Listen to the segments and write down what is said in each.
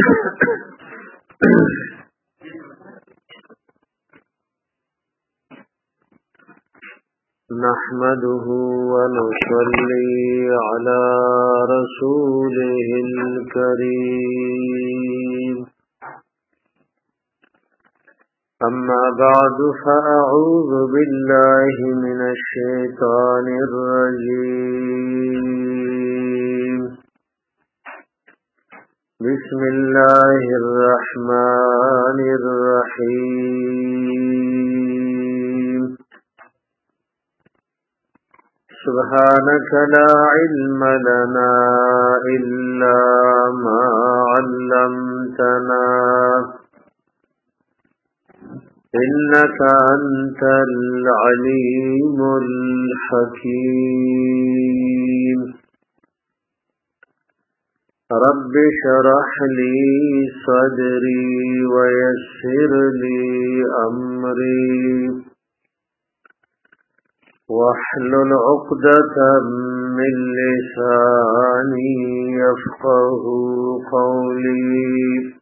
نحمده ونصلي على رسوله الكريم أما بعد فأعوذ بالله من الشيطان الرجيم بسم الله الرحمن الرحيم سبحانك لا علم لنا إلا ما علمتنا إنك أنت العليم الحكيم رب اشرح لي صدري ويسر لي أمري واحلل عقدة من لساني يفقه قولي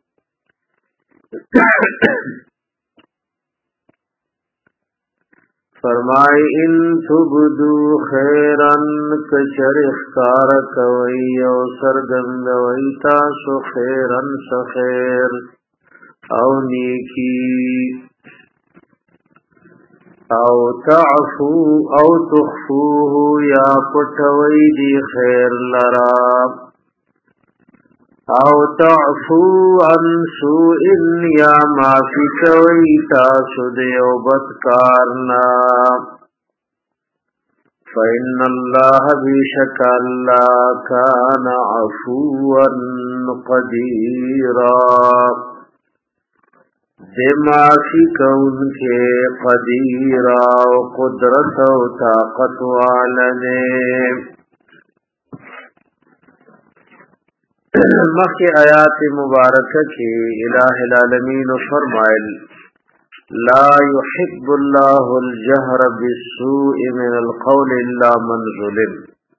فرمائی ان تبدو خیرن کچر اختار کوئی او سرگندوئی تاسو خیرن سخیر او نیکی او تعفو او تخفوه یا پټوي دی خیر لرا او تعفو عن سوء یا معافی کوي تاسو دیو بدکارنا فإن الله بشک الله کان عفوا قدیرا دے معافی کون کے قدیرا و قدرت و طاقت والنے مخی آیات مبارکہ کی الہ العالمین فرمائل لا يحب اللہ الجہر بالسوء من القول الا من ظلم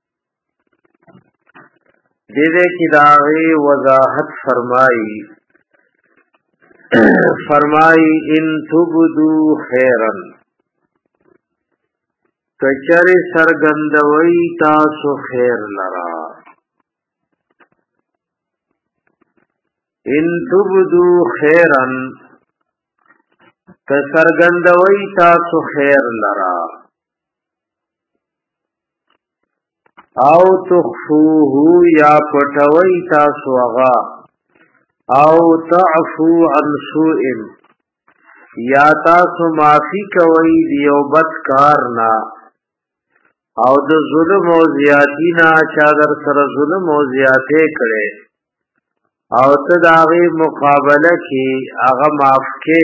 دیدے کی داغی وضاحت فرمائی ان تبدو خیرن کچر سرگندوئی تاسو خیر لرا ان تبدو خیرن کسرگندوئی تاسو خیر لرا او تخفوه یا پټوئی تاسو اغا او تعفو عن سوء یا تاسو معافی کوي دیو بد کارنا او د ظلم او زیاتینا چا در سره ظلم او زیاته کړي او ته داغي مقابله کی هغه معاف کې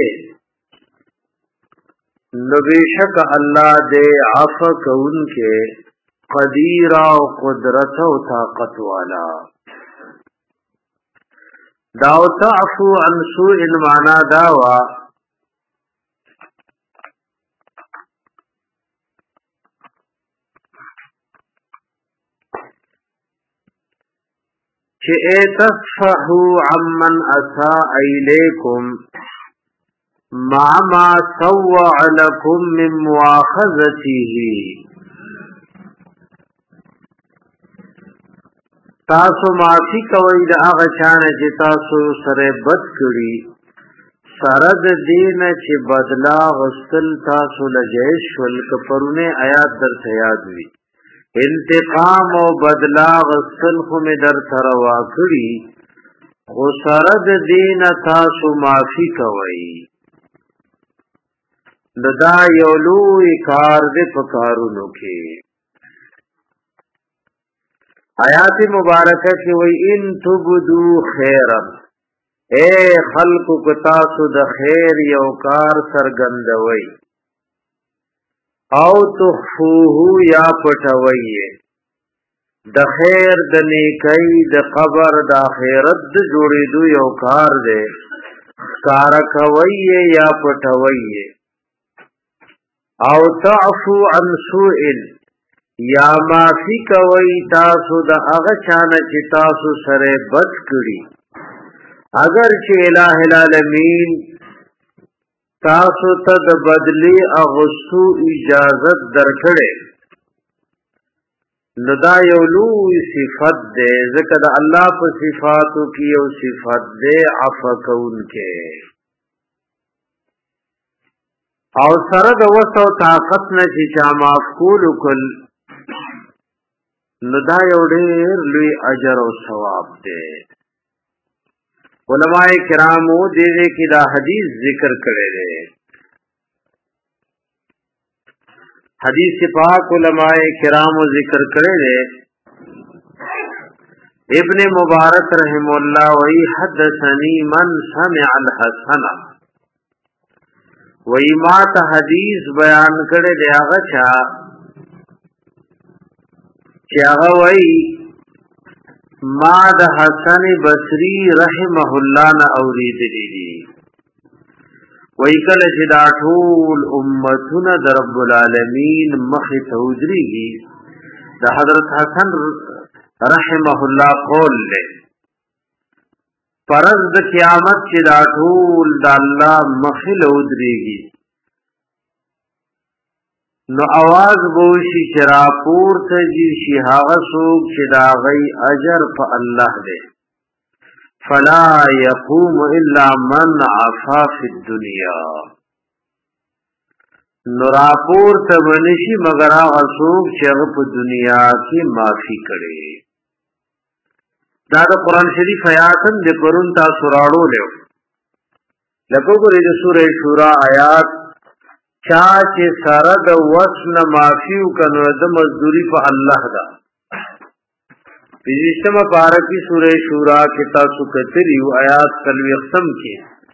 نو بیشک الله دې عفو کوونکې قدیر او قدرت او طاقت والا داو تعفو عن سوء معنا داوا چه تصفحو عمن اساء الیکم مع ما سوع لکم من مواخذته تاسو معافی کوي د هغه چانه چې تاسو سره بد کړی سره د دین چې بدلا غسل تاسو لجیش ول کفرونه آیات در یاد وی انتقام او بدلا غسل خو می در تر واکړي خو سره د دین تاسو معافی کوي ددا یو لوی کار دې پکارونو کې آیات مبارکہ کی وی ان تبدو خیرا اے خلق کتاسو د خیر یو کار سرگندوی او تخفوه یا پټوی د خیر د نیکی د قبر د آخرت د جوړېدو یو کار دی کار کوي یا پټوي او تعفو عن سوء یا معافی کوي تاسو د هغه چانه چې تاسو سره بد کړی اگر چې الٰه العالمین تاسو ته د بدلی اغوستو اجازت درکړي نو دا یو لوی صفت ده ځکه د الله په صفاتو کې یو صفت ده عفو کوونکی او سره د وسو طاقت نه چې چا معاف کولو کل نو دا یو ډېر لوی اجر او ثواب ده علماء کرامو دې کې دا حدیث ذکر کړی دی حدیث پاک علماء کرامو ذکر کړی دی ابن مبارک رحم الله وی حدثني من سمع الحسن وی ما ته حدیث بیان کړی دی هغه چا چې هغه وی ما د حسن بصری رحمه الله نه اوریدلی دي وای کله چې دا ټول امتونه د رب العالمین مخې ته ودرېږي د حضرت حسن رحمه الله قول له فرض د قیامت چې دا ټول د الله مخې له ودرېږي نو आवाज بوشي چې راپور ته جي شي هغه څوک چې دا غي اجر په الله دی فلا يقوم الا من عفا في الدنيا نو راپور ته ونشي مگر هغه څوک چې هغه په دنیا کې معافي کړي دا د قران شریف آیاتن د پرون تاسو راړو له لکه ګورې د سورې شورا آیات چا چې سره د وسن معافي وکړو د مزدوري په الله دا پېښمه پارکی سورې شورا کې تاسو کتلی آیات کلوي ختم کې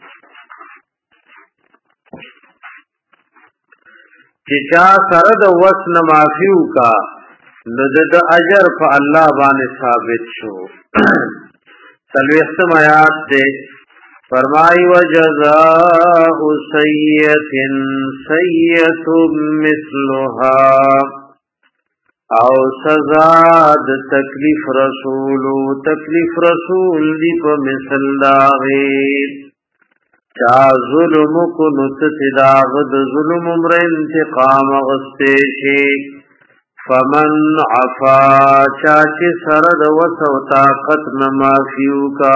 چې چا سره د وسن معافي وکړو نو د اجر په الله باندې ثابت شو کلوي ختم آیات دې فرمائی وجزاء سیئۃ سیئۃ مثلها او سزا د تکلیف رسول دی په مثل داغه چا ظلم کو نتداغ د ظلم عمر انتقام غسته شي فمن عفا چا چې سره د وسو طاقت نه معافیو کا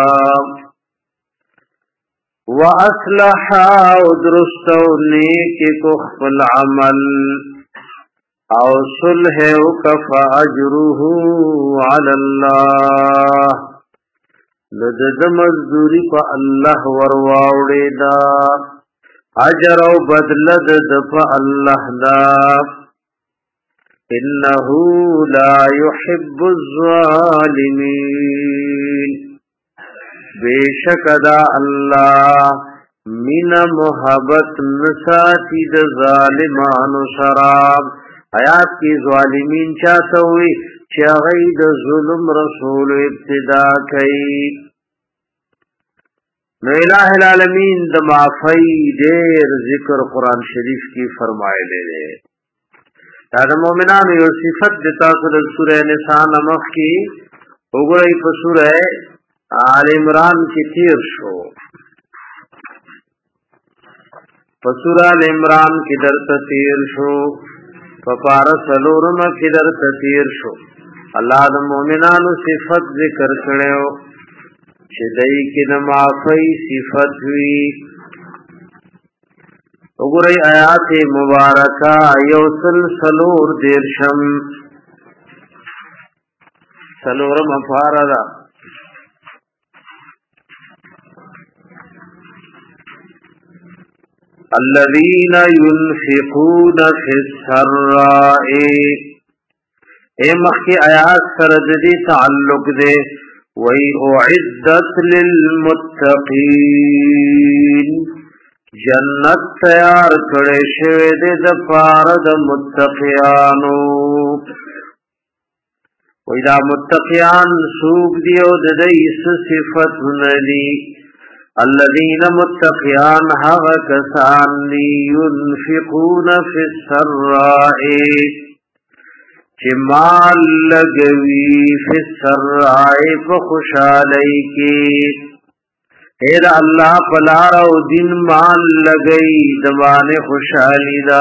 واصلح ودرست نیک کو خپل عمل او صلح وکف اجره علی الله لدد مزدوری په الله ورواوړې دا اجر او بدل د په الله دا انه لا يحب الظالمین بیشک دا اللہ من محبت نساتی دا ظالمان شراب آیات کی ظالمین چاہتا ہوئی چاہی دا ظلم رسول ابتدا کئی نو الہ العالمین دا معافی دیر ذکر قرآن شریف کی فرمائے لے لے دا مومنان یو صفت دیتا سر سورہ نساء نمخ کی اگرئی پر سورہ آل عمران کی تیر شو پسورہ آل عمران کی در تیر شو پپارا سلورم کی در تیر شو اللہ دا مومنانو صفت ذکر کرو چدئی کی نمافی صفت ہوئی اگرئی آیات مبارکہ یوسل سلور دیرشم سلورم افاردا الذين ينفقون في السراء اے مخی آیات سردی تعلق دے وی اعدت للمتقین جنت تیار کڑے شوے دے دپار دا متقیانو وی دا متقیان سوک دیو ددیس صفت ندی الذين متقيان هغه کسان ينفقون في السراء چې مال لګوي في السراء په خوشالۍ کې ایر اللہ پلار او دین مال لگئی دبان خوشحالی دا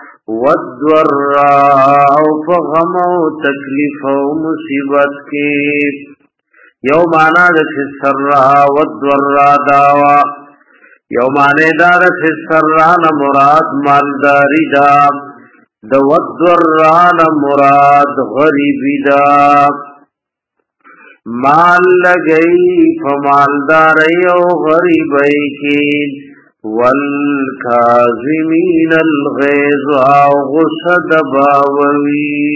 والضراء او فغم او تکلیف او مصیبت کی یو مانا دا فی السراء والضراء داوا یو مانا دا فی السراء مراد مالداری دا دا والضراء مراد غریبی دا مال لگئی فمالداری او غریبی کی والکاظمین الغیظ او غصہ دباوی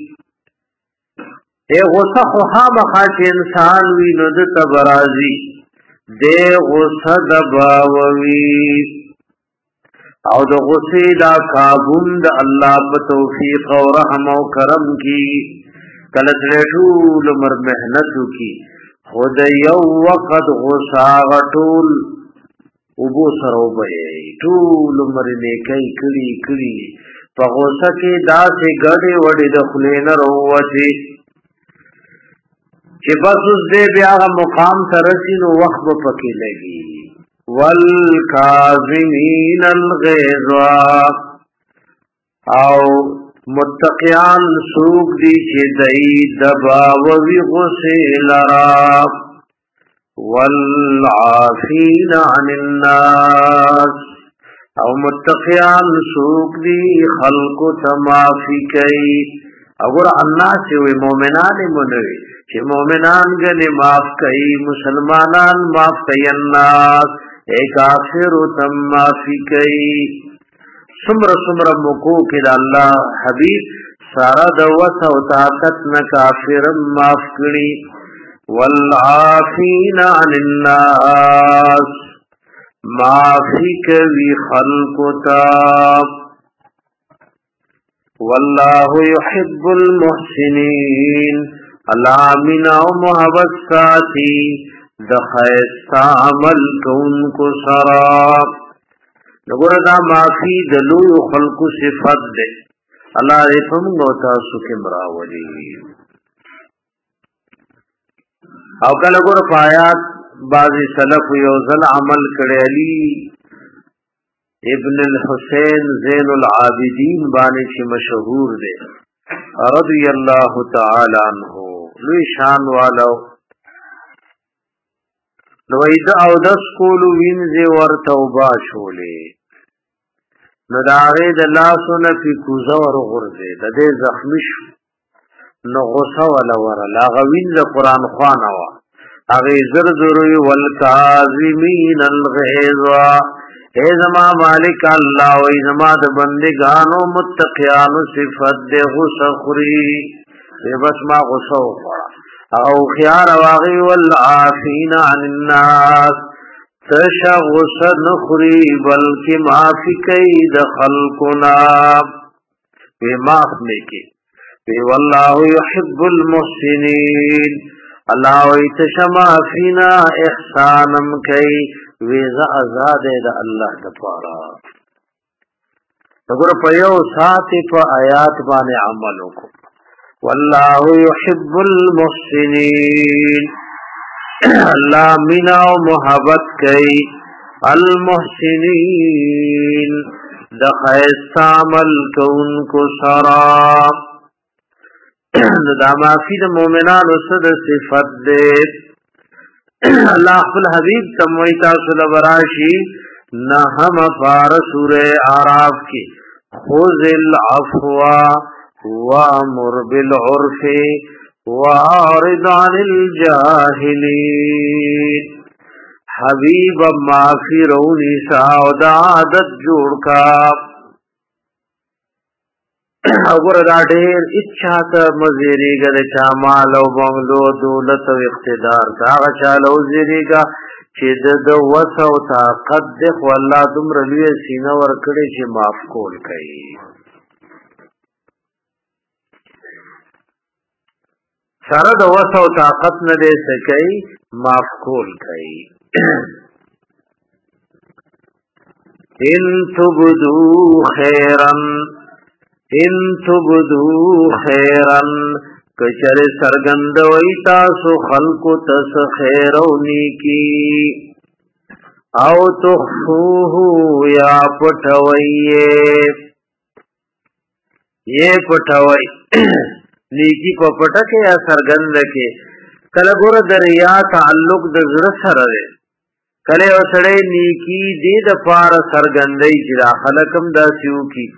اے غصہ خوخام خاچ انسان وی ندت برازی دے غصہ دباوی او دا غصی دا کابون دا اللہ بتوفیق و رحم و کرم کی کلت ریٹول مر محنتو کی خود یو وقت غصا غطول ابو سرو بئی طول مر نیکی کری کری پا غصا کی دا سے گڑی وڑی دخلین رووچی چی بس اس دے بیاغ مقام ترسین وقت پکی لگی والکاظمین الغیظ او متقیان سوق دی چی دئی دباوی غصی لرا والعافین عن الناس او متقیان سوق دی خلق تمافی کئی اگر الناس وی مومنان منوی چی مومنان گنی معاف کئی مسلمانان معاف کئی الناس ایک آخر تم معافی کئی سمر سمر مکو کی دا اللہ حبیب سارا دوت و طاقت نا کافر معاف کری والعافین عن الناس معافی کبھی خلق تاب واللہ یحب المحسنین اللہ منا و محبت ساتی دخیستا عمل کن کو سراب نگور دا معافی دلو خلق صفت دے اللہ ریفم گوتا سکم راولی او کل گور پایات بعضی سلف یوزل عمل کرے علی ابن الحسین زین العابدین بانے چی مشہور دے رضی اللہ تعالی عنہ لوی شان والو نوید او دس کولو وینزی ور توبا شولے نو دا آغی دا لاسو نفی کوزا ور غرزے دا دے زخمی شو نو غصا والا ورا لاغا وینز قرآن خوانوا آغی زرزروی والکازمین الغیظ اے زما مالک اللہ و اے زما دا بندگانو متقیانو صفت دے غصا خوری اے بس ما غصا خورا او خیار واغی والعافین عن الناس تشا غصہ نخری بلکہ معافی کئی دخلقنا بے معاف لیکے بے واللہ یحب المحسنین اللہ وی تشا معافینا احسانم کئی ویزا ازاد دا اللہ دپارا نگر پیو ساتی پا آیات بانے عملو کو واللہ یحب المحسنین اللہ منا و محبت کئی المحسنین دخیست عمل کون کو سرا دا معافی دا مومنان صد صفت دے اللہ خل حبیب تمویتا صلی براشی نحم فار سور آراف کی خوز العفو وامر بالعرف وعارض عن الجاہلین حبیب معافی رونی ساو دا عادت جوڑ کا اگر دا دیر اچھاتا مزیری گا دا چامال و بنگلو دولت و اقتدار دا غچال و زیری گا چی دا وسا و طاقت دخ واللہ دم رلوی سینہ ورکڑی چی معاف کول کئی سارا دا وسا و طاقت ندے سکئی معاف کول کئی ان تبدو خیرن کچر سرگند ویتا سو خلق تس خیرونی کی او تخفوه یا پټوي یہ پټوي نیکی په پټه کې یا سرګند کې کله ګور دریا تعلق د زړه سره دی کله وسړې نیکی دې د پار سرګندۍ چې خلکم داسیو کی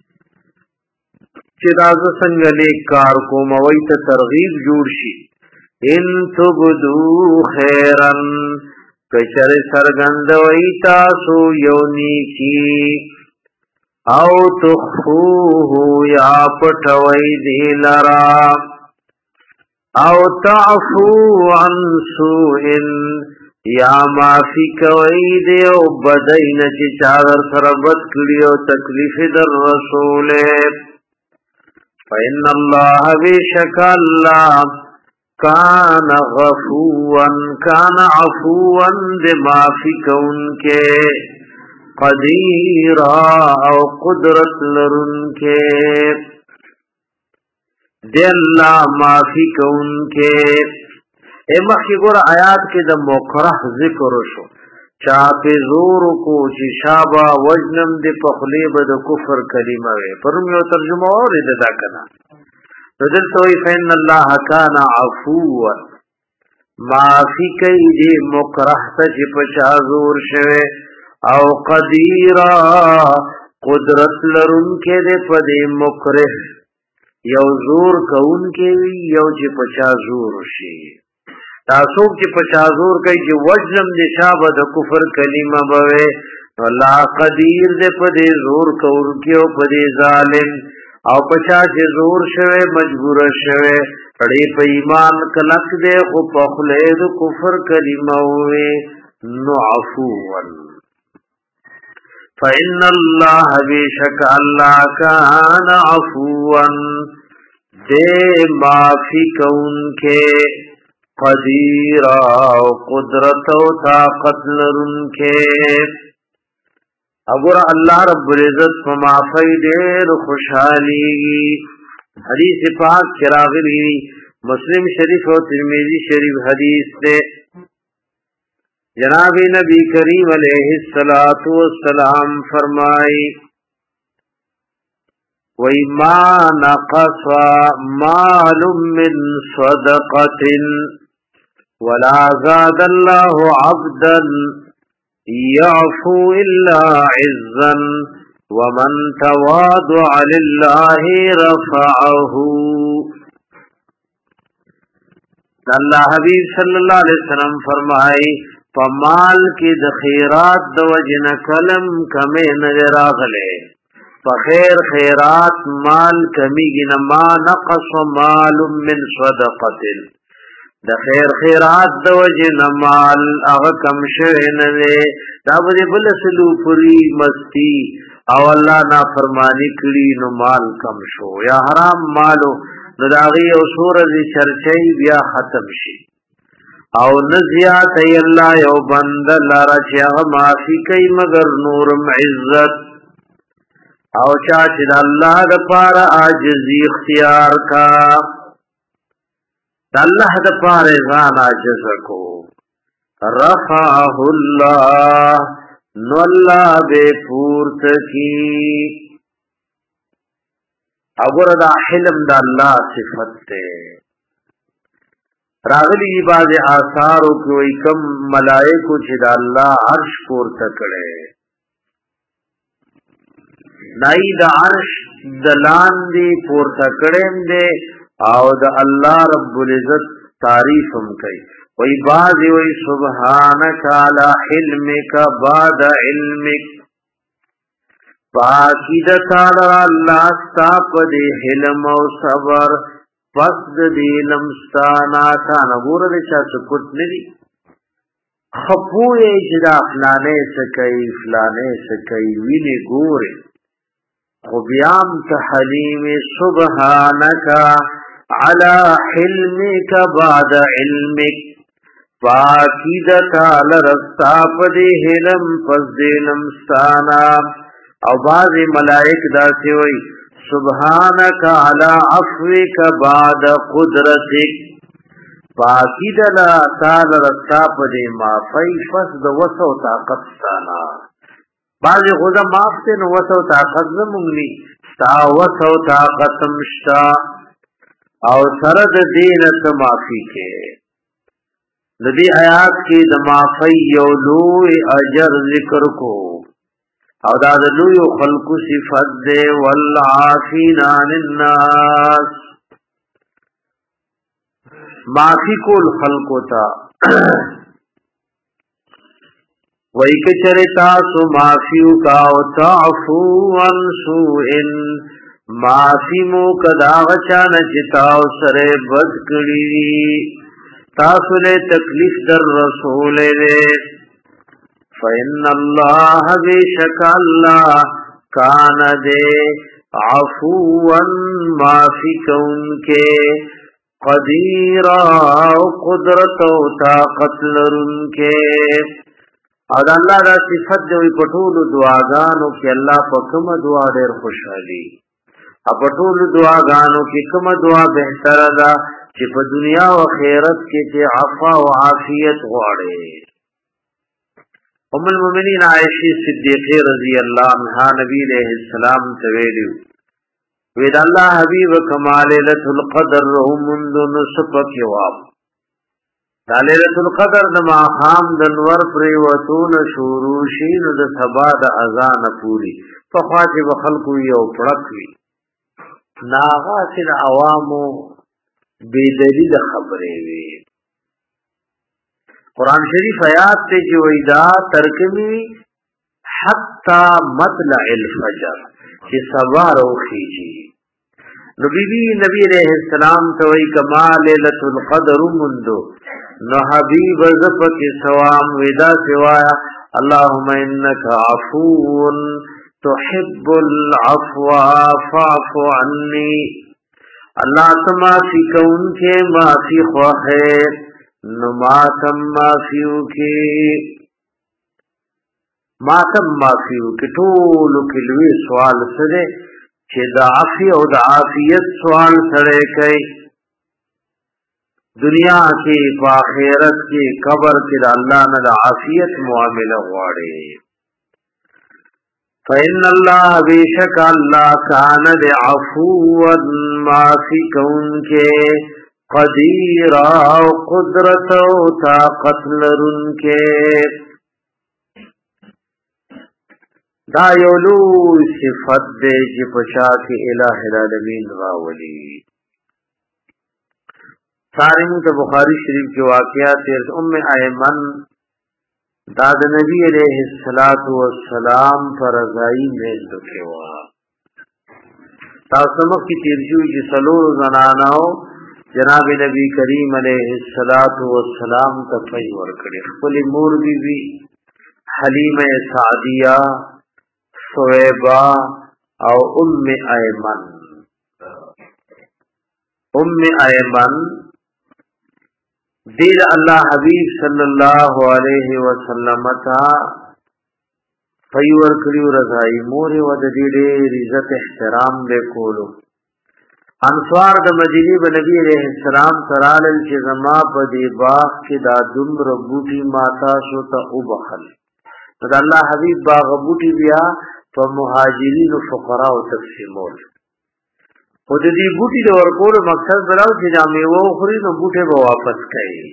چې داز څنګه لیک کار کوم وای ته ترغیب جوړ شي ان تبدو خیرن کچره سرګند وای تاسو یو نیکی او تخفوه یا پټوي دی لرا او تعفو عن سوء یا معافی کوي دی او بدین چې چادر سره بد کړي او تکلیف در رسول فإن الله بشک الله کان غفوا کان عفوا بمعافی کون کے قدیرا او قدرت لرن کے دی اللہ معافی کون کے مخی گور آیات کے دا مکرح ذکر شو چاپی زور کو چی شابا وجنم دی پخلیب دا کفر کلمہ وے پرمیو ترجمہ اور دا کنا ندلتوی فین اللہ کان عفوا معافی کئی دی مکرح تا چی پچا زور شوے او قدیرا قدرت لرن کے دے پدے مکرح یو زور کون کے یو چی پچا زور شی تاسوک چی پچا زور کئی چی وجلم دے شابہ دا کفر کلمہ بوے اللہ قدیر دے پدے زور کون کے او پدے ظالم او پچا چی زور شوے مجبور شوے پڑے پا ایمان کلک دے خو پخلے دا کفر کلمہ ہوئے نعفوان فإن الله بشک اللہ کان عفوا دے معافی کون کے قدیر او قدرت و طاقت لرن کے اگر اللہ رب العزت فمعافی دیر خوشحالی حدیث پاک چراغلی مسلم شریف و ترمذی شریف حدیث دے جناب نبی کریم علیہ السلام فرمائی وَإِمَّا نَقَصَ مَالٌ مِّن صَدَقَةٍ وَلَا زَادَ اللَّهُ عَبْدًا يَعْفُو إِلَّا عِزًّا وَمَنْ تَوَاضَعَ لِلَّهِ رَفَعَهُ اللہ حبیب صلی اللہ علیہ وسلم فرمائی پمال کی د خیرات د وجن کلم کمه نظر اغله فخیر خیرات مال کمی گنا ما نقص مال من صدقه د خیر خیرات د وجن مال اغه کم شوه نه دا به بل سلو پوری مستی او الله نافرمانی کړي نو مال کم شو یا حرام مالو نو داغي او سورج چرچي بیا ختم شي او نزیات ای اللہ یو بند لارا چیغ معافی کئی مگر نورم عزت او چاچد اللہ دا پارا آجزی اختیار کا دا اللہ دا پارا ازان آجز کو رفعہ اللہ نو اللہ بے پورت کی اگر دا حلم دا اللہ صفت تے راغلی باز آثارو کوئی کم ملائکو چې د الله عرش پورته کړي نای د عرش د لاندې پورته کړي دي او د الله رب العزت تعریف هم کوي وای باز وای سبحانك علی علمک بعد علمک پاکی د تعالی الله ستاسو د علم او صبر پس د لمستانا کان غور د چا سکوت ندی خپوی چې دا فلانه سکی فلانه سکی ویني ګوري خو بیام ته حلیم سبحانك على حلمك بعد علمك پاکی د تعالی رستا په علم پس د لمستانا او بعض ملائک دا سی وی سبحانك على عفوك بعد قدرتك باقی دلا تعالی رستا پدې معافی فس د وسو طاقت ستانا بعضی خدا معاف ته نو وسو طاقت زمونږ تا وسو طاقت مشتا او سره د دین ته معافی کې د دې آیات کې د معافی یو لوی اجر ذکر کو او دا د لوی خلقو صفات ده والعافین عن الناس معافی کول خلقو تا وای کچرتا سو معافیو کا او تعفو عن سوء معافی مو کدا غچا نچتا او سره بد کړی تاسو له تکلیف در رسول له فإن الله بشک الله کان دے عفوا معافی کون کے قدیر او قدرت او طاقت لرن کے او دا اللہ دا صفت جو پټول دعاګانو کې الله په کوم دعا ډېر خوشحالي پټول دعاګانو کې کوم دعا بهتر ده چې په دنیا او آخرت کې چې عفو او عافیت غواړي ام المؤمنین عائشہ صدیقہ رضی اللہ عنہا نبی علیہ السلام تویلو وید اللہ حبیب کما لیلۃ القدر منذ نصف کیواب لیلۃ القدر دما خام دنور پر وتون شروع شین د سبا د اذان پوری فخواج بخلق یو پړقوی ناغا سر عوامو بے دلیل خبرې وی قرآن شریف آیات تے جو ایدا ترکمی حتی مطلع الفجر چی سبا روخی جی نبی علیہ السلام توئی کما لیلت القدر مندو نو حبیب زفت سوام ودا سوایا اللہم انکا عفون تحب العفو فاعف عنی اللہ تما فی کون کے ما فی خواہر نماتم مافیو کی ماتم مافیو کی ټولو کې لوی سوال سره چې د عافی او د عافیت سوال سره کوي دنیا کې په آخرت کې قبر کې د الله نه د عافیت معامله غواړي فإن الله بیشک الله کان عفوا معافی کون کې قدیر او قدرت او طاقت لرن کے دا یولو صفت دے جی پشا کے الہ العالمین راولی سارے مت بخاری شریف کے واقعات ام ایمن داد نبی علیہ الصلوۃ والسلام پر رضائی میں دکھوا تاسمک کی تیرجو جی سلور زناناو جناب نبی کریم علیہ الصلوۃ والسلام ته پي ورکړي خپل مور بیبي حلیمه سعدیہ صویبہ او ام ایمن دیر اللہ حبیب صلی اللہ علیہ وسلم تا پي ورکړي رضای مور و د دې عزت احترام به کولو انصار د مدینه په نبی علیہ السلام سرالل چې زما په دی باغ کې دا دمر بوټي ماتا شو ته وبخل دا الله حبیب باغ بوټي بیا په مهاجرین او فقرا او تقسیمول خو د دې بوټي د ورکول مقصد دراو چې دا میوه خوري نو بوټي به واپس کړي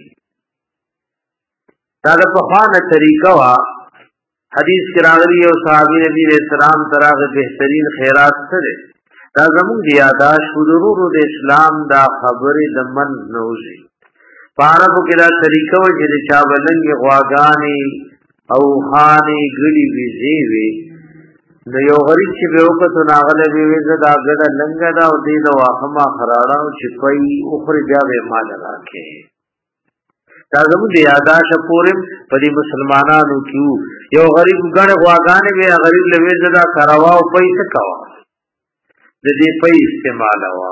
دا په خوانه طریقه وا حدیث کې راغلی او صحابي نبی علیہ السلام تراغه بهترین خیرات سره دا زمون دی یاداش حضور د اسلام دا خبره د من نوزي پارو کې دا طریقه و چې چا بلنګ غواګانی او خاني ګړي ویزي وي نو یو غریب چې به وکړو ناغله وی زدا ګډه لنګ دا او دې دا واخما خراړه او چپي اوخري بیا به مال راکې دا زمون دی یاداش پورم په دې مسلمانانو کیو یو غریب ګړه غواګانی وی غریب لوي زدا کروا او پیسې کوا د دې په استعمال وا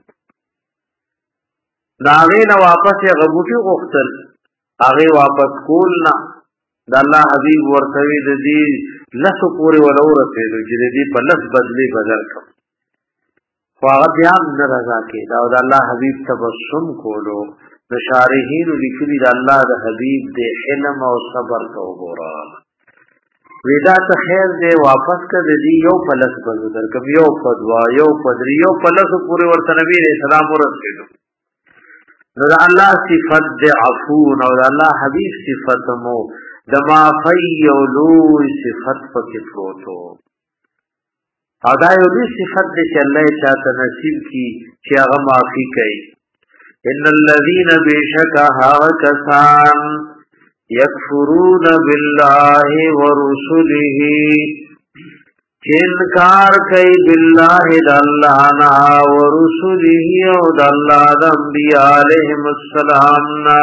داغه نه واپس غبوټي غختل هغه واپس کول نه د الله حبيب ورته د دې لاسو پورې ولورته چې د دې په لس بدلی بدل کړ خو هغه بیا نه رضا کې دا د الله حبيب تبسم کولو شارحین لیکلی د الله د حبیب د علم او صبر کو ګورا ودا ته خیر دې واپس کړ دې یو پلس بل در کوم یو پدوا یو پدری یو پلس پورې ورته نبی رسول الله ورسېدو نو د الله صفات د عفو او د الله حبیب صفات مو د معافی او لوی صفات پکې پروتو او دا یو دې صفات دې چې الله چاته نصیب کی چې هغه معافی کوي ان الذين بشكها كسان يكفرون بالله ورسله انکار کوي بالله د الله نا ورسله او د الله د انبیاء علیهم السلام نا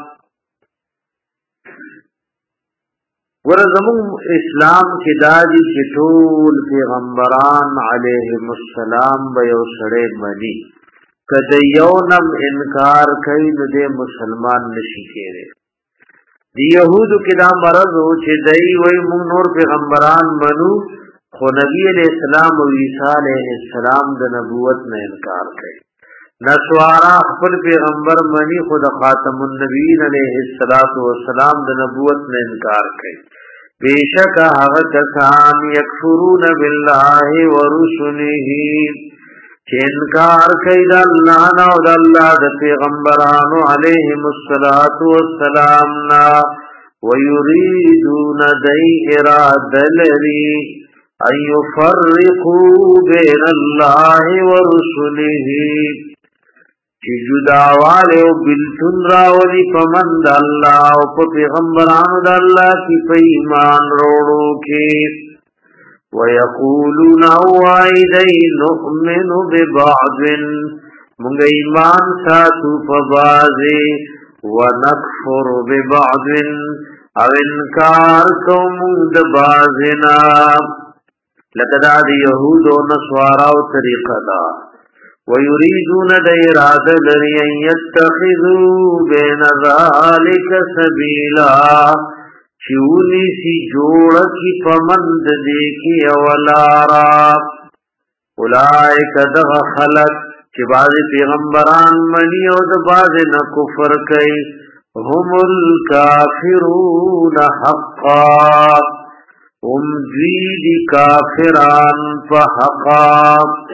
ورزمو اسلام کې دادی چې ټول پیغمبران علیهم السلام به یو سره مني کله یو نم انکار کوي نو د مسلمان نشي کېږي دی يهودو کې دا مرض او چې دای وای مونږ نور پیغمبران منو خو نبی علیہ السلام او عیسی علیہ السلام د نبوت نه انکار کوي نسوارا خپل پیغمبر منی خود خاتم النبیین علیہ الصلوۃ والسلام د نبوت نه انکار کوي بیشک هغه کسان یکفرون بالله ورسله چې انکار کوي د الله نه او د الله د پیغمبرانو علیهم الصلوۃ والسلام نا ويريدون دای اراده لري ان يفرقوا بين الله ورسله چې جداواله او بلتون راولي پمند الله او په پیغمبرانو د الله کی په ایمان وروړو کې ويقولون وایدای نؤمن ببعض مونږ ایمان ساتو په بعضه ونکفر ببعض او انکار کوم د بعضنا لکدا دی یهود او نصارا او طریقه دا ويريدون اراده لري ان يتخذوا بين ذلك سبيلا چونی سی جوڑ کی پمند دیکھی اولارا اولائک دغ خلق چی بعض پیغمبران منی او د بعض نه کفر کئی هم الکافرون حقا هم دوید کافران پا حقا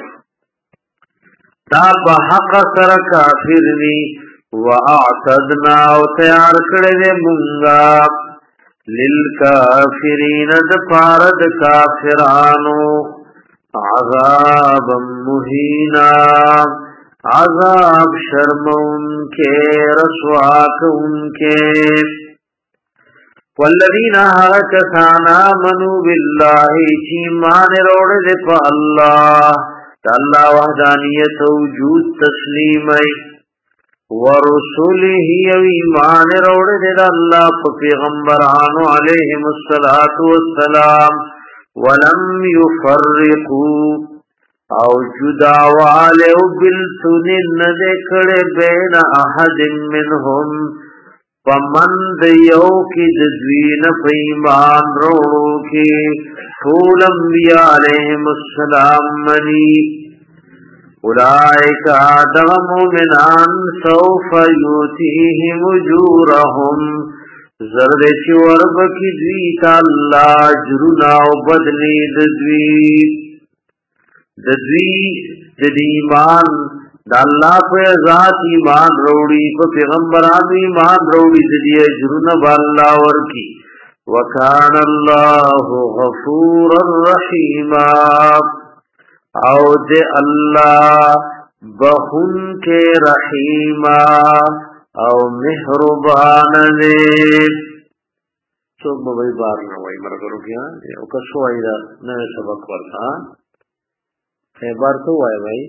تا پا حق سر کافرنی وَأَعْتَدْنَا او تیار کردے منگا للکافرین دپارد کافرانو عذاب مہینا عذاب شرم ان کے رسواک ان کے والذین حرکتان آمنوا باللہ چیمان روڑ دپ اللہ اللہ وحدانیت وجود تسلیمی ورسوله او ایمان روڑ دید اللہ پا پیغمبرانو علیہم السلام ولم یفرقو او جداوال او بلتنن دکڑ بین احد منهم فمن دیو کی دزوین پا ایمان روڑو کی طول انبیاء علیہم السلام منی اولئک آدم مومنان سوف یوتیہم اجورہم زرد چی ورب کی دویتا اللہ جرنا و بدلی ددوی ایمان دا اللہ پہ ذات ایمان روڑی پہ پیغمبران ایمان روڑی ددی جرنا با اللہ ورکی وکان اللہ غفور الرحیمہ او دے اللہ بخن کے رحیمہ او مہربان دے چوک بھائی بار نہ ہوئی مرگرو کیا او کسو آئی دا نوے سبق ورتا بار تو آئے بھائی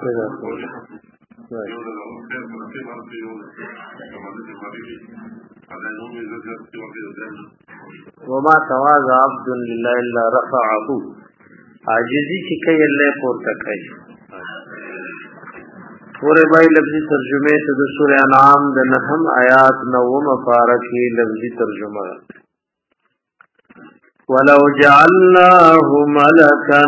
وما تواضع عبد لله الا رفعه عاجزی چې کوي الله پورته کوي. پورے بھائی لفظی ترجمه ته د سورہ انعام د نهم آیات 9 پارکی لفظی ترجمه. ولو جعلناه ملکا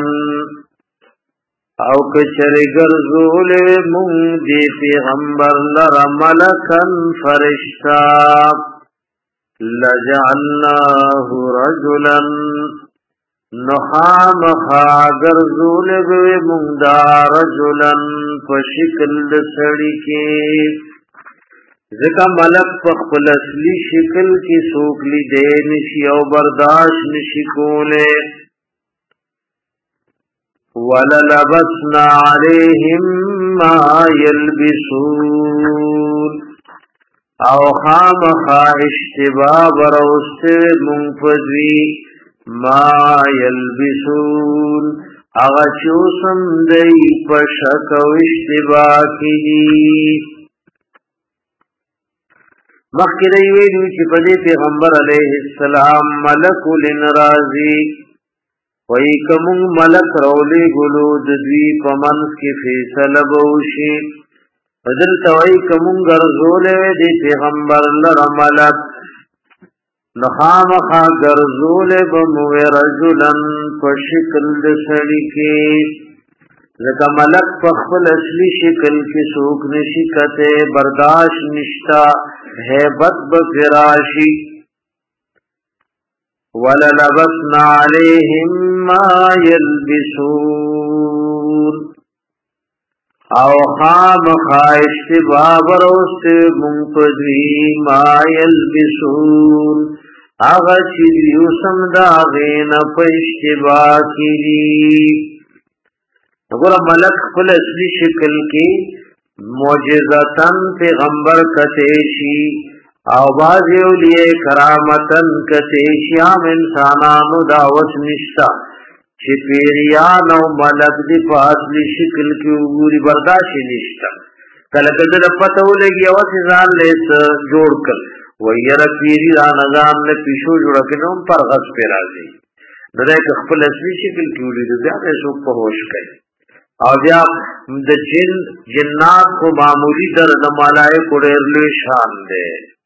او کچری ګرځول مونږ دی پیغمبر لرا ملکن فرشتہ لجعلناه رجلا نخام ګرځول به مونږ دا رجلا په شکل د سړی کې ځکه ملک په خپل اصلي شکل کې څوک لیدې نشي او برداشت نشي کوله. وللبسنا عليهم ما يلبسون او خامخا اشتباه بروسته منفذوی ما يلبسون اغا چوسم دی پشک و اشتباه کی دی. مخی دیویدو چی پدی پیغمبر علیہ السلام ملک لنرازی وی کمون ملک رولی گلو دوی پمنس کی فیصل بوشی بدل توی کمون گرزولے دی پیغمبر لر ملک نخامخا گرزولے بموی رجلن پشکل دسڑی کی لکه ملک په خپل اصلي شکل کې څوک نشي کته برداشت نشتا هیبت بفراشی. وللبسنا عليهم ما يلبسون او خامخا اشتباه بروست منقذی ما يلبسون اغا چی یوسم داغین پا اشتباه کی دی. نگورا ملک خپل اصلی شکل کی معجزتن پیغمبر کتیشی او بازی اولیاء کرامتن کتیشی عام انسانانو دعوت نشتا چی پیریان او ملک دی پا اصلی شکل کی اوگوری برداشی نشتا. کلکدر پتو لگی اوسی زان لیس جوڑ کل ویر پیری رانزان لپیشو جوڑا کنون پر غص پی رازی ندائی که خپل اصلی شکل کی اولی دو بیا پیسو پا ہوش کئی او بیا د جنات کو معمولی در د ملائکو ډیر لوی شان دی.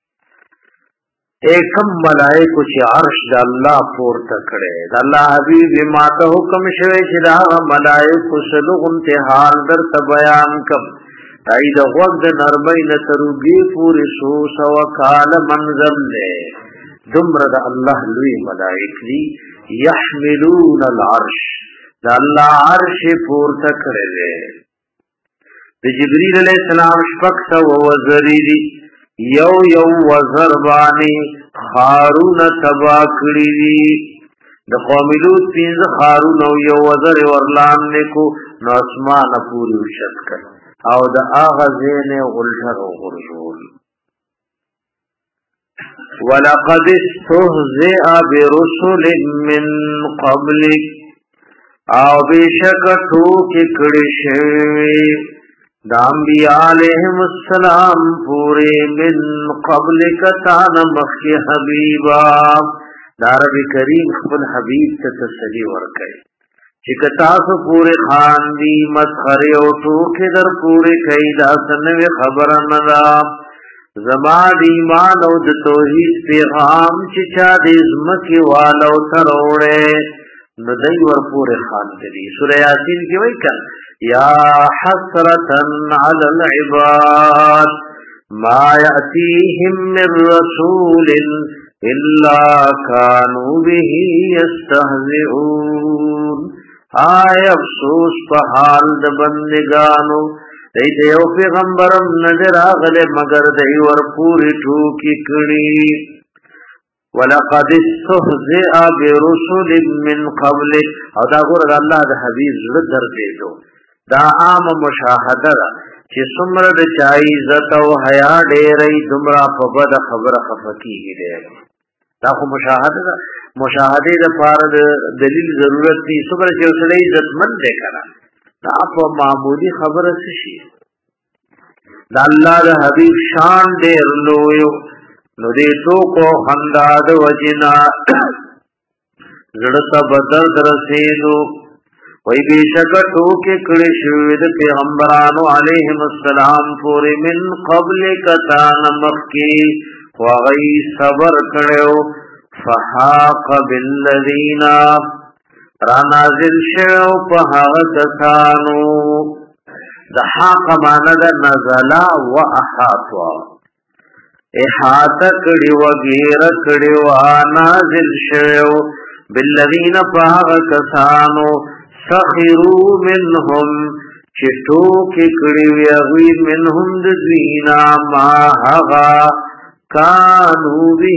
ایکم ملائکو چې عرش د الله پورته کړي د الله حبیب ماته حکم شوی چې دا ملائکو سلو امتحان در ته بیان کم دای د غوږ د نرمۍ نه تروږي پورې سو سو کال منظر دی. دومره د الله لوی ملائک دي یحملون العرش دا اللہ عرش پورتا کرے دے. دا جبریل علیہ السلام شپک سا وزری دی یو وزر بانی خارون تبا کری دی دا قومی لوت پینز خارون او یو وزر ورلان نکو نو اسمان پوری وشت کر او دا آغازین غلطر و غرزول. وَلَقَدِ اسْتُهْزِئَ بِرُسُلٍ مِّن قَبْلِكَ او بیشک ټوکی کړي شوی د انبیاء علیهم السلام پوری من قبل کتان مخی حبیبا د عربی کریم خپل حبیب ته تسلی ورکړي چې کتاسو پوری خان دی مسخره او ټوکی در پوری کوي دا سنوي خبره نه ده. زما د ایمان او د توحید پیغام چې چا دې زمکه والو تر وړه نو دای ور پورې خان دی. سورہ یاسین کې وایي کړه یا حسرتن علی العباد ما یاتیهم من رسول الا كانوا به یستهزئون. آی افسوس په حال د بندگانو دای ته یو پیغمبرم نظر اغله مگر دای ور پورې ټوکی کړي. ولقد استهزئ برسل من قبل او دا ګور الله د حبیب زړه درد دیدو دا عام مشاهده چې څومره د چای عزت او حیا ډېرې دومره په بد خبره خفقیږي دی. دا خو مشاهده د پاره د دلیل ضرورت دی څومره چې اوسړي عزت مند دی کنه دا په معمولی خبره شي دا الله د حبیب شان ډیر لوی نو دې تو کو خندا د وجنا زړه ته بدل درسېدو وای بشک ټوکې کړي شوی د پیغمبرانو علیهم السلام پورې من قبل کتا نمکی وغی صبر کړو فحاق بالذین را نازل شو په هغه کسانو د حق معنا د نزلا و احاطوا احاطه کړي و غیر کړي و نازل شو بالذین فهغ کسانو سخروا منهم چټو کې کړي وی منهم د دینا ما هغا کانو به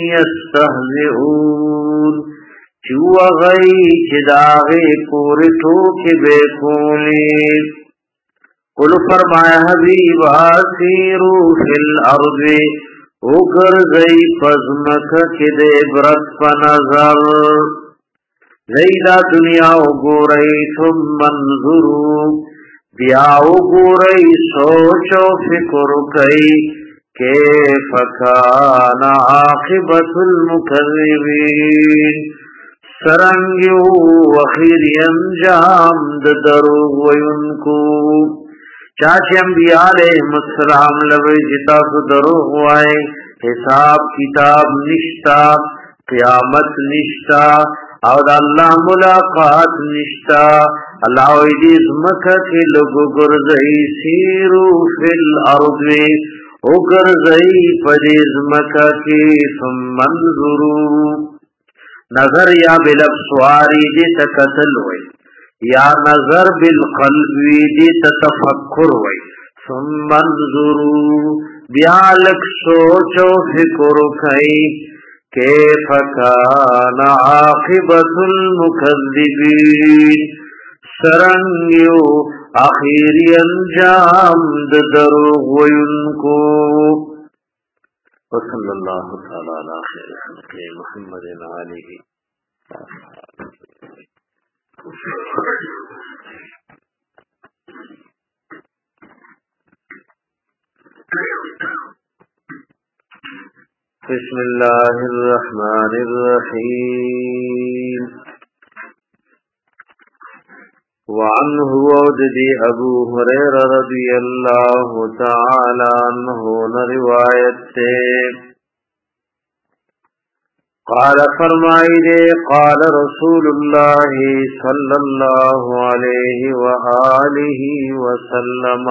یستهزئون چو غی چداغه پوری ټوکې به کولی قل فرمایا حبیب آسیرو فی الارض اگرزی پزمک کده برد پنظر زیدہ دنیا اگوری ثم منظرو بیا اگوری سوچو فکر کئی کیف کان عاقبت المکذبین سرنگیو وخیر انجام دروغ وینکو چاچ انبیاء علیہ السلام لوی جتا سو دروغ وائے حساب کتاب نشتا قیامت نشتا او دا اللہ ملاقات نشتا اللہ ویدیز مکہ کے لوگو گرزئی سیرو فی الارض او گرزئی پدیز مکہ کے ثم منظرو نظر یا بالابصواری دیتا قتل ہوئی یا نظر بالقلب دی تفکر وی ثم انظروا بیالک سوچو فکر کئی کیف کان عاقبت المکذبین سرنگیو اخیری انجام دروغ وینکو وصلی اللہ تعالی علی خیر خلق محمد علیہ بسم اللہ الرحمن الرحیم وعنه ووددی ابو ہریرہ رضی اللہ تعالی عنہ روایت سے قال فرمائی دے قال رسول اللہ صلی اللہ علیہ وآلہ وسلم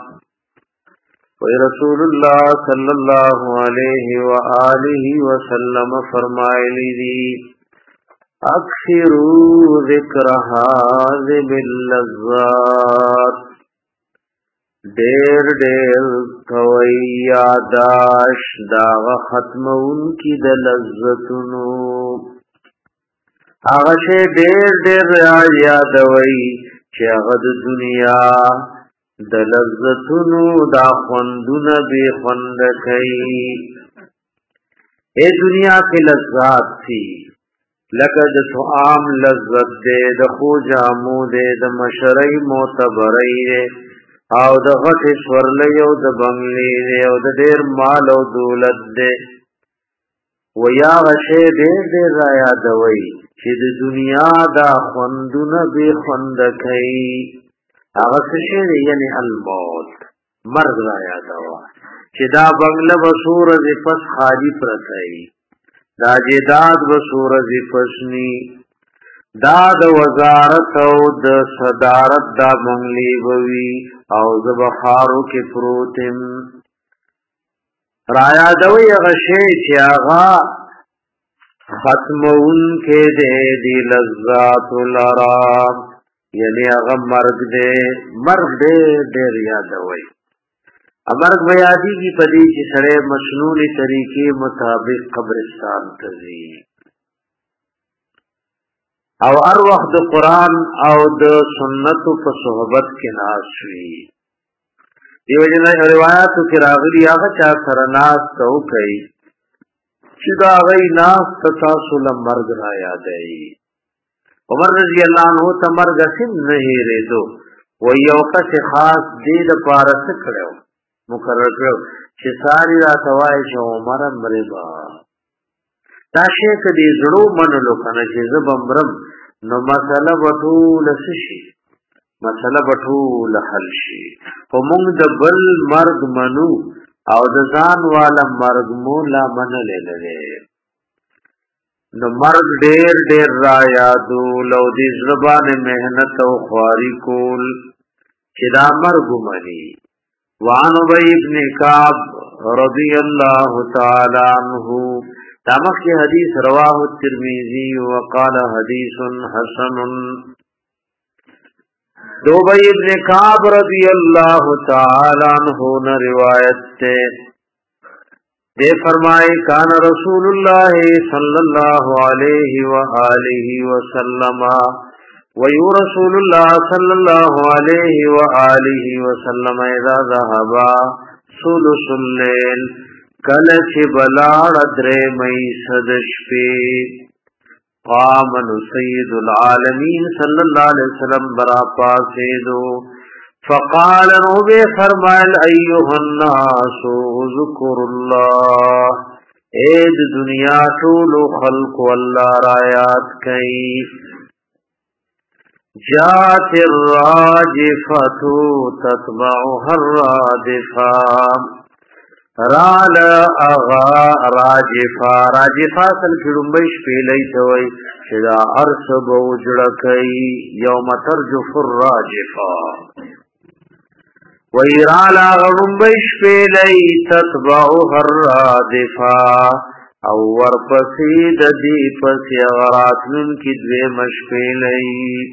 وی رسول اللہ صلی اللہ علیہ وآلہ وسلم فرمائی لی اکثروا ذکر حاذب اللذات دیر دیر کوئی یاداش داغ ختم ان کی د لذتنو آغشے دیر دیر یادوئی چی اغد دنیا د لذتنو دا خوندون بی خوند کئی اے دنیا کی لذات تھی لکه د طعام لذت دے د خو جامو دے د مشرعی معتبرئی دے او د غټ سورلی او د بنگلی دی او د ډیر مال او دولت دی و یا غشه ډیر ډیر را یادوي چې د دنیا دا خوندونه به خوند کوي هغه څه دی یعنی الموت مرګ را یادوا چې دا بنگله به سورج پس خالی پرتای دا جیداد به سورج پسنی دا د وزارت او د صدارت دا بنگلی بوي او زبخارو کې پروتم رایا دوی غشی چې آغا ختمون کې دې دی لذات الارام یعنی آغا مرگ دې مرگ دې یادوي امرگ بیادی کی پدی چې سره مسنونی طریقې مطابق قبرستان تزي او ار وخت د قران او د سنت په صحبت کې ناس وی دیو جن روایتو کې راغلي هغه چا سره ناس تو کوي چې دا غي ناس تاسو له مرګ را یادای عمر رضی الله عنه ته مرګ سم نه هېریدو و یو کس خاص دې د پاره څه کړو مقرر کړو چې ساری را توای شو عمر مربا دا شی کدي زړو منلو کنه چې زبمرم نو مسله وټول شي مسله وټول حل شي په موږ د بل مرګ منو او د ځان والا مرګ مولا منلې لري نو مرګ ډېر ډېر را یادو لو دې زبانه مهنت او خواري کول چې دا مرګ مني وعن ابي ابن كعب رضي الله تعالى عنه تمخ حدیث رواه الترمذي وقال حديث حسن ابي ابن كعب رضي الله تعالى عنه نے روایت تے دے فرمائے کان رسول اللہ صلی اللہ علیہ وآلہ وسلم ویو رسول اللہ صلی اللہ علیہ وآلہ وسلم اذا ذهب ثلث الليل کلچ بلاڑ درے مئی صدشپی قام سید العالمین صلی اللہ علیہ وسلم برا پاسیدو فقال نوبے فرمائل ایوہ الناس ذکر اللہ اید دنیا طول خلق واللہ رایات کئی جات الراجفت تتبعها الرادفہ رال اغا راجفہ راجفہ سل کڑنبش پیلی توئی شدا عرص بوجڑکی یوم ترجف الراجفہ ویرال اغا رنبش پیلی تتبعها الرادفہ او ورپسید دی پسی اغراتنن کی دوی مش پیلی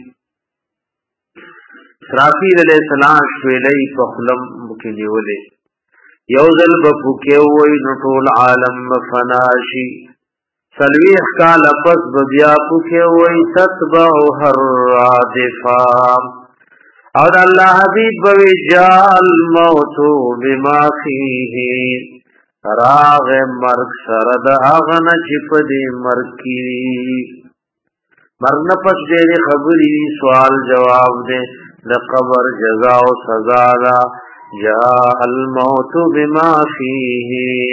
اسرافیل علیہ السلام شویلی پخلم مکنی ولی یوزل بپوکے وی نطول عالم فناشی سلویخ کا لپس ببیا پوکے وی تتبعها الرادفہ اور اللہ حبیب بوی جا الموت بما فیہ راغ مرگ سرد آغن چپ دی مرگ کی مرگ نپس دے خبری سوال جواب دے لقبر جزا و سزا دا جاء الموت بما فيه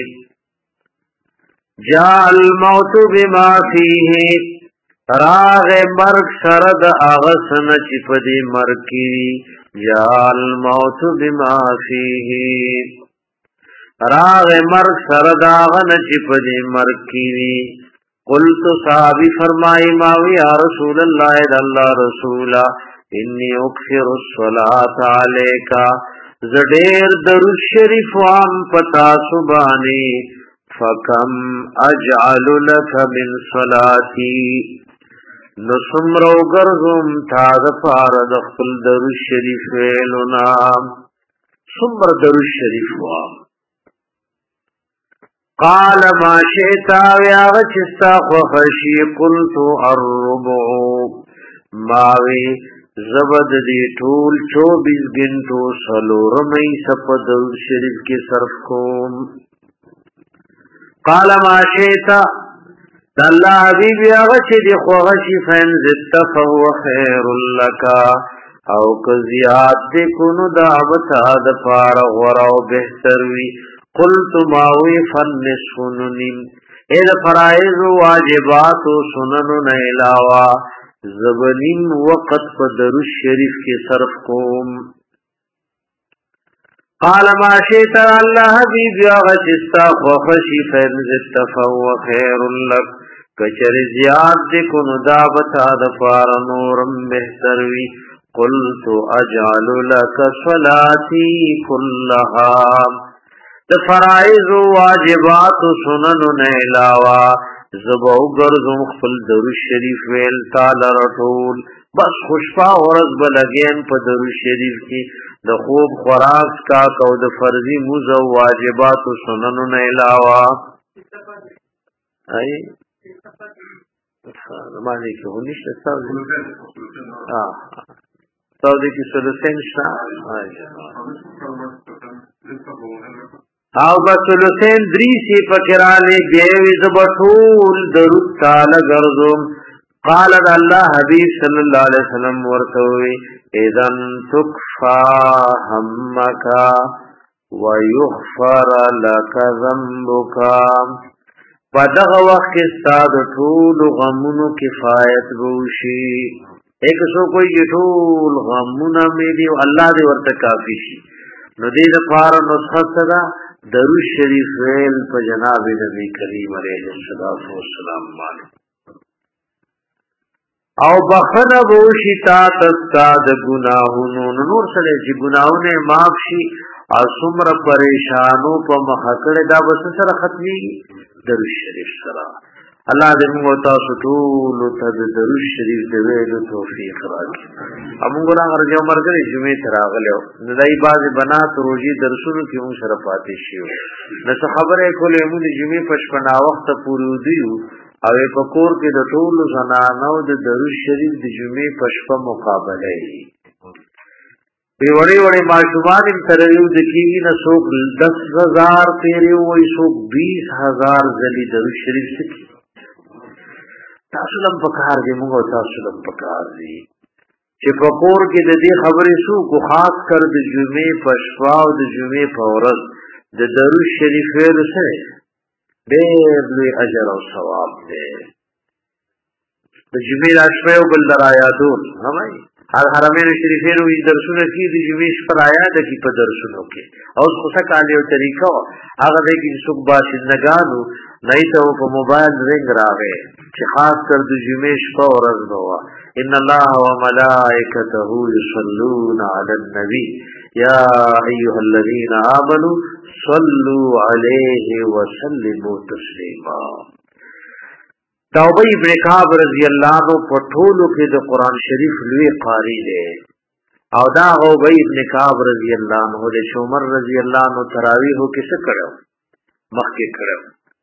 جاء الموت بما فيه راغ مرگ سرد آغسن چپدی مرکی جاء الموت بما فيه راغ مرگ سرد آغن چپدی مرکی قلت صحابی فرمائی ماوی یا رسول اللہ اللہ رسولا انی اکفر الصلاة علیکا زدیر درود شریف وام پتا سبانی فکم اجعل لک من صلاتی نسمرو گرزم تاغ پارد خل درود شریف ویلنا سمر درود شریف وام قال ما شئتا ویاغ چستا خوخشی قلت الربع ماوی زبد دی ټول 24 گھنٹو سلورمی سپد شریف کی صرف کوم قال ما شئتا اللہ حبیب آغا چی دی خوغشی فین زدت فهو خیر لکا او کزیاد دی کنو دعوتا دفار غراو بہتروی قلت ماوی فنس فننیم اید فرائض واجبات و سنن علاوہ زبنیم وقت پا درود شریف کی صرف کوم قال ما شئتا اللہ حبیب یا غچستا خوخشی فین زدت فهو خیر لک کچر زیاد دکنو دابتا دفار نورم بہتروی قلت اجعل لک صلاتی کلها دفرائض واجبات سنن علاوہ زبو گرزم خفل درود شریف ویل تال رٹول بس خوشپا ورز بلگین پا درود شریف کی د خوب خوراک کا کو د فرضی موز و واجبات و سنن علاوہ آئی زمانی کی ہونیش سعودی کی سلسین شنا او بسلسین دریسی پکرانے بیوی زبطول درود تالا گرزم قالت اللہ حبیب صلی اللہ علیہ وسلم ورطوی اذن تکفا همکا ویغفر لک ذنبکا پدغه وخت استاد ټول غمونو کفایت بوشي ایک سو کوئی ټول غمونه مې دی الله دې ورته کافی شي نو دې لپاره نسخه صدا درود شریف ویل په جناب نبی کریم علیه الصلوۃ والسلام باندې او بخنه بوشي تا تستاد گناهونو نور سره چې گناهونه معاف شي او څومره پریشانو په مخکړه دا بس سره ختمي درود شریف سره الله دې موږ تاسو ټول ته درود شریف دې ویلو توفیق راکړي موږ راغره مرګ جمعې تراغلو ندای باز بنات روزي درسونو کې موږ سره پاتې شو نو خبره کولې موږ جمعې پښپنا وخت پورې دیو او په کور کې د ټول زنانو د درود شریف د جمعې پښپا مقابله وی وړي وړي ماشومان ترېو د کیږي نه سو 10000 تیرې وای سو 20000 ځلې درود شریف سکی تاسو لم پکار دې موږ تاسو لم پکار دې چې په کور کې د دې خبرې سو کو خاص کر د جمعې پښپا او د جمعې په ورځ د درود شریف ویلو سره ډېر لوی اجر او ثواب دی د جمعې راشپه او بل درایاتون همای حرمین شریفین وی درسونه کی د جمعې شپه آیات کی په درسونو کې او څه کاله یو طریقه هغه د کې څوک باشندگانو نه ته په موبایل رنگ راغې چې خاص کر د جمعې شپه ورځ نو ان الله وملائکته یصلون علی النبی یا ایها الذین آمنوا صلوا علیه وسلموا تسلیما توبه ابن کعب رضی الله عنه په ټولو کې د قران شریف لوی قاری دی او دا توبه ابن کعب رضی الله عنه د عمر رضی الله عنه تراویح کې څه کړو مخکې کړو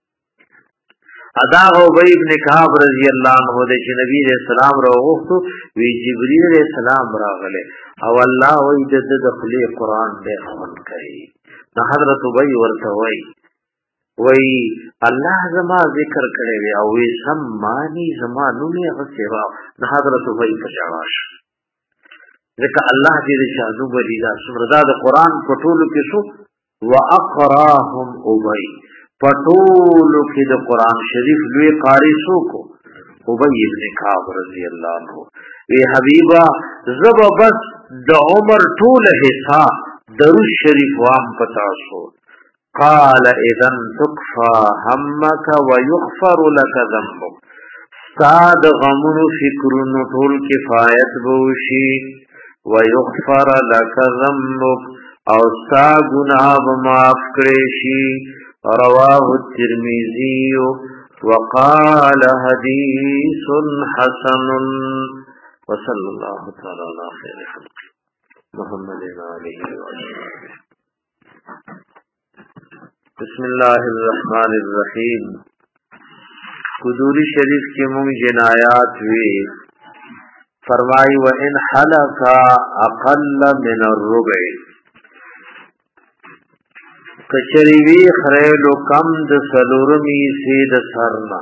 ادا توبه ابن کعب رضی الله عنه د نبی رسول الله راغوښتو وی جبرئیل علیہ السلام راغله او الله وی د خپل قران به خون کوي نو حضرت ابی ورته وی الله زما ذکر کړي وی او وی سمانی زما نومي غسیوا د حضرت ابی پچاواش ځکه الله دې شانو بلی دا سمردا د قران په ټولو کې شو واقراهم ابی په ټولو کې د قران شریف لوی قاری شو کو ابی ابن کعب رضی الله عنه وی حبیبا زب بس د عمر ټول حساب درود شریف وام پتا شو قال اذن تکفا همک ويغفر لك ذنبك ساد غمونو فکرونو ټول کفایت بوشي ويغفر لك ذنبك او سا گناہ معاف کړي شي رواه الترمذي وقال حديث حسن وصلى الله تعالى على خير خلق محمد عليه وسلم بسم الله الرحمن الرحیم قدوری شریف کی مونږ جنایات وی فرمای و ان حلق اقل من الربع کچری وی خریلو کم د سلورمی سید سرنا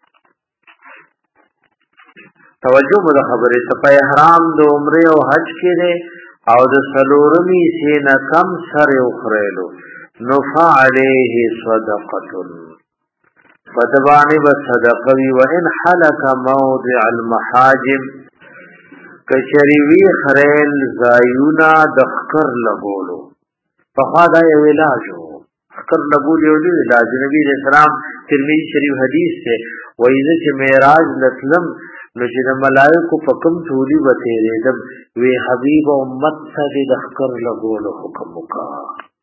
توجه مده خبره ته په احرام د عمره او حج کې ده او د سلورمی سینا کم سر او خریلو نفع علیه صدقه فتبانی بصدقوی و ان حلق موضع المحاجم کچریوی خریل زایونا دخکر لگولو فخوادا یو علاجو خکر لگول یو لیو علاج نبی علیہ السلام ترمذی شریف حدیث تے ویزه چه معراج لتلم نو چې د ملائکو په کوم ټولي وتیریدم وی حبیب امت ته د دخکر لگولو حکم وکړه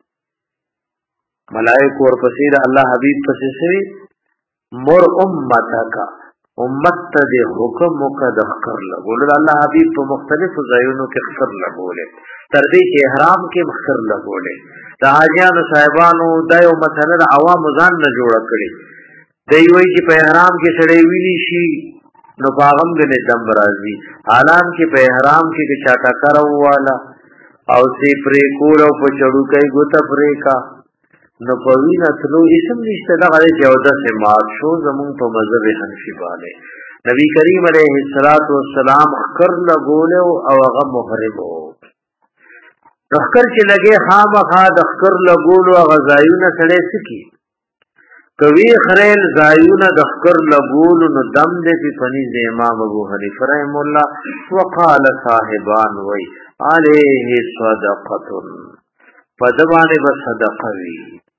ملائکه ورپسې د الله حبیب پسې سوي مر امتک امت ته د حکم وکړه خر لګول الله حبیب په مختلفو ځایونو کې خر لګولې تر دې چې احرام کې خر لګولې د حاجیانو صاحبانو د یو مثلا عوام ځان نه جوړ کړي دی وی چې په احرام کې سړی ویلی شي نو باغم دې دم راځي عالم کې په احرام کې چاټا کرو والا او سی پرې کول او په چړو کوي ګوت پرې کا نو پوینا تلو اسم نشته دا غره 14 سے مات شو زمون په مذهب حنفی باندې نبی کریم علیہ الصلوۃ والسلام خر لګول او هغه محرم وو خر چې لګي خامخا د خر لګول او غزایونه سره سکی کوي خریل زایونه د خر لګول نو دم دې په فنیز امام ابو حنیفه رحم الله وقال صاحبان وی علیه صدقه فدوانه بصدقه وی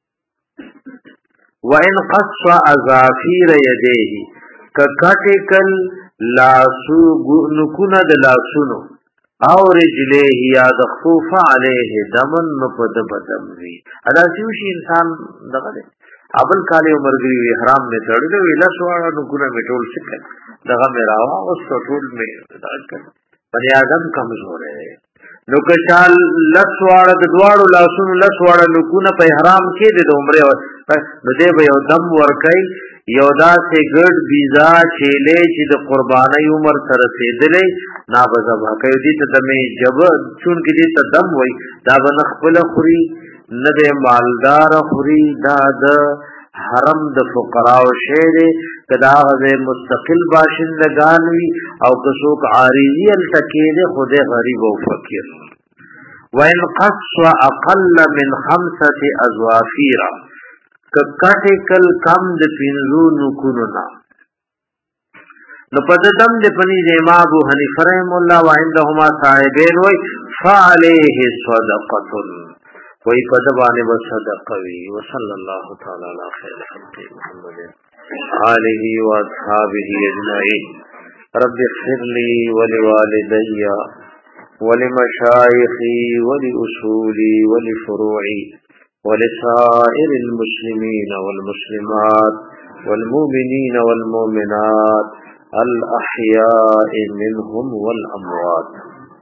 وان قص اظافیر یدیه ککټکل لاسو نکونه د لاسونو او رجله یا دخوف علیه دمن نپد بدم وی ادا شي انسان دغه ابل کاله عمرګری وی حرام نه تړلو ویلا سواړه نکونه میټول شکل دغه میراوا اوس ټول می دغه بنی آدم کمزور ہے نو کشال لسواړه د دواړو لاسونو لسواړه نکونه په حرام کې د عمره نو دې به یو دم ورکای یو داسې ګډ بیزا چیلې چې د قربانۍ عمر سره رسیدلې نابذبه کوي دې ته دمه جب چون کې دې ته دم وای دا بن خپل خوري نه د مالدار خوري دا د حرم د فقرا او شهر کدا غزه مستقل باشندگان وی او کسوک عارضی التکید خود غریب او فقیر وان قص اقل من 5 اظوافیر کټکل کم د پینزو نکوننا نو پددم د پنی د امام ابو حنیفه رحم الله وعندهما صاحبین وی فعليه صدقه وی پدبانه بصدقه وی وصلی الله تعالی علی خیر خلق محمد آله و اصحابہ اجمعین رب اغفر لی ولوالدی ولمشایخی ولأصولی ولفروعی ولسائر المسلمین والمسلمات والمؤمنین والمؤمنات الأحیاء منهم والأموات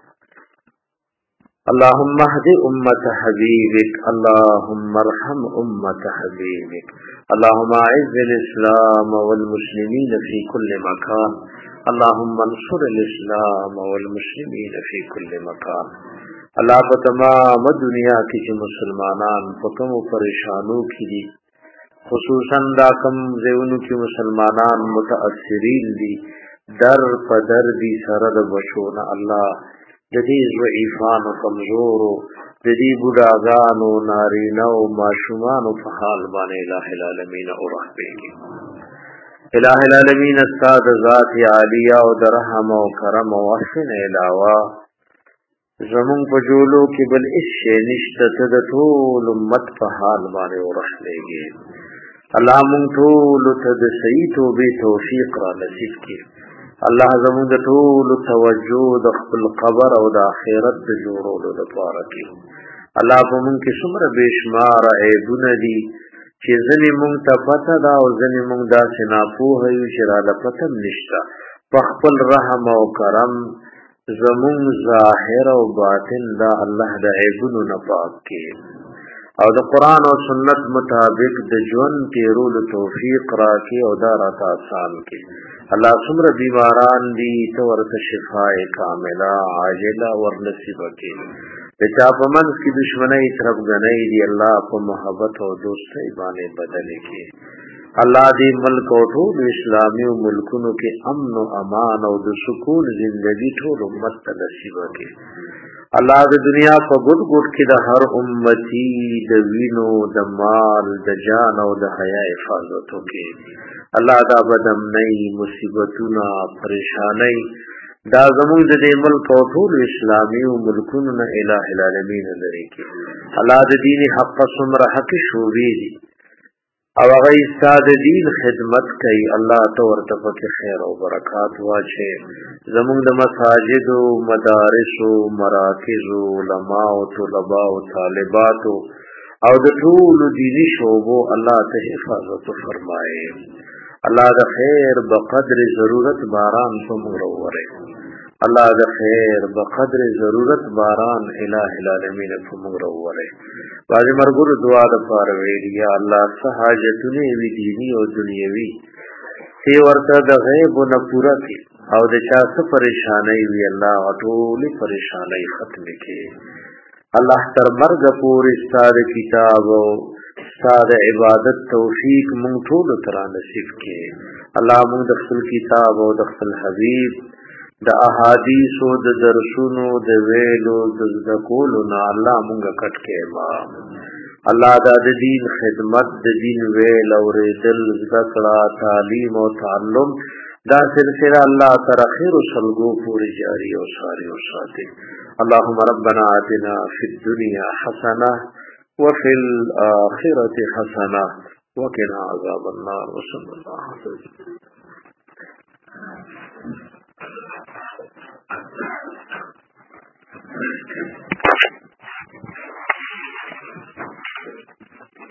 اللهم اهد امه حبيبك اللهم ارحم امه حبيبك اللهم اعز الاسلام والمسلمين في كل مكان اللهم انصر الاسلام والمسلمين في كل مكان الله په تمام دنیا کې چې مسلمانان په کوم پریشانو کې دي خصوصا دا کوم ځایونو کې مسلمانان متاثرین دي در په در دي سره د بشونه الله د دې ضعیفانو کمزورو د دې بوډاګانو نارینه‌و ماشومانو په حال باندې الٰه العالمین او رحمېږي الٰه العالمین استاد ذات عالیه او د رحم او کرم او احسن علاوه زمون په جوړو کې بل هیڅ نشته ته د ټول امت په حال باندې او رحمېږي الله مونږ ټول ته د صحیح توبې توفیق را نصیب کړي الله زموږ د ټول توجه د خپل قبر او د آخرت د جوړولو لپاره کوي الله په موږ کې څومره بشمار عیبونه دي چې ځنې موږ ته پته ده او ځنې موږ داسې ناپوهه یو چې راله پته نشته په خپل رحم او کرم زموږ ظاهر او باطن دا الله د عیبونو نه پاک کړي او د قرآن او سنت مطابق د ژوند تیرولو توفیق راکړي او دا راته آسان کړي الله څومره بیماران دي ته ورته شفای کامله عاجله ورنصیب کړي د چا په منځ کې دشمنی طرفګنۍ دي الله په محبت او دوستۍ باندې بدل کړي الله دې ملک او ټول اسلامي ملکونو کې امن او امان او د سکون ژوندۍ ټول امت ته نصیب کړي الله د دنیا په ګډ ګډ کې د هر امتی د وینو د مال د جان او د حیا حفاظت وکړي الله دا بدم نه مصیبتونه پریشانای دا زموږ د دې ملک او ټول اسلامي ملکونو نه الٰه العالمین لري کې الله د دین حق سمره حق شوبې دي او هغه استاد دین خدمت کوي الله ته ورته پکې خیر او برکات واچي زموږ د مساجد او مدارس او مراکز او علما او طلباء او طالبات او د ټول دینی شعبو الله ته حفاظت فرمایي الله د خیر بقدر ضرورت باران په مروره الله د خیر بقدر ضرورت باران الٰه العالمین په مروره باز مرګو دعا د پاره ویل یا الله سہاجتونه وی دینی او دنیوي سی ورته د غیب نه پورا کی او د چا څه پریشانای وی الله ټول پریشانای ختم کړي الله تر مرګ پورې ستاره کتاب او साद इबादत तौफीक मूंग ठोल तरा नसीब के अल्लाह मूंग दखल किताब और दखल हबीब द अहादीस और द दरसुनो द वेलो द कोलो ना अल्लाह मूंग कट के मा अल्लाह दा दीन खिदमत द दीन वेल और दिल ज़करा तालीम और ताल्लुम दा सिलसिला अल्लाह ताला खैर सलगो पूरी जारी और सारी और साथी अल्लाहुम्मा रब्बना आतिना फिद दुनिया हसना व फिल आखिरति हसना व क़िना अज़ाबन्नार व सल्लल्लाहु अलैहि वसल्लम।